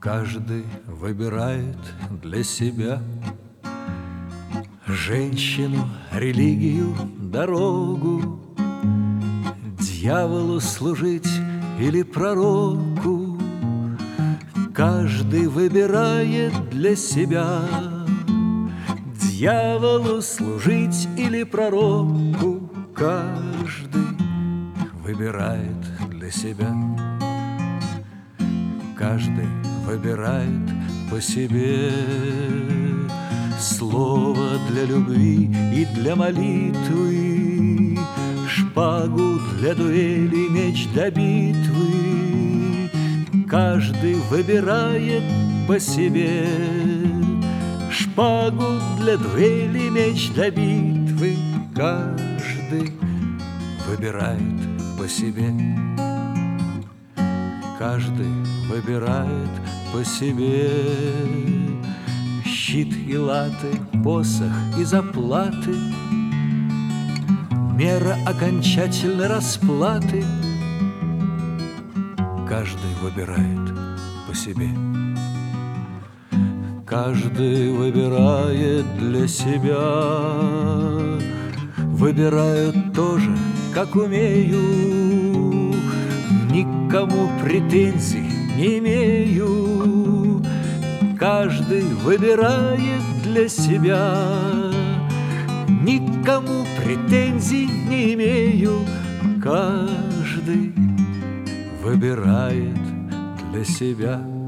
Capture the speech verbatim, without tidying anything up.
Каждый выбирает для себя женщину, религию, дорогу, дьяволу служить или пророку. Каждый выбирает для себя дьяволу служить или пророку. Каждый выбирает для себя. Каждый выбирает по себе слово для любви и для молитвы, шпагу для дуэли, меч для битвы. Каждый выбирает по себе шпагу для дуэли, меч для битвы. Каждый выбирает по себе. Каждый выбирает по себе щит и латы, посох и заплаты, мера окончательной расплаты. Каждый выбирает по себе. Каждый выбирает для себя. Выбирают тоже, как умею. Никому претензий не имею. Каждый выбирает для себя. Никому претензий не имею. Каждый выбирает для себя.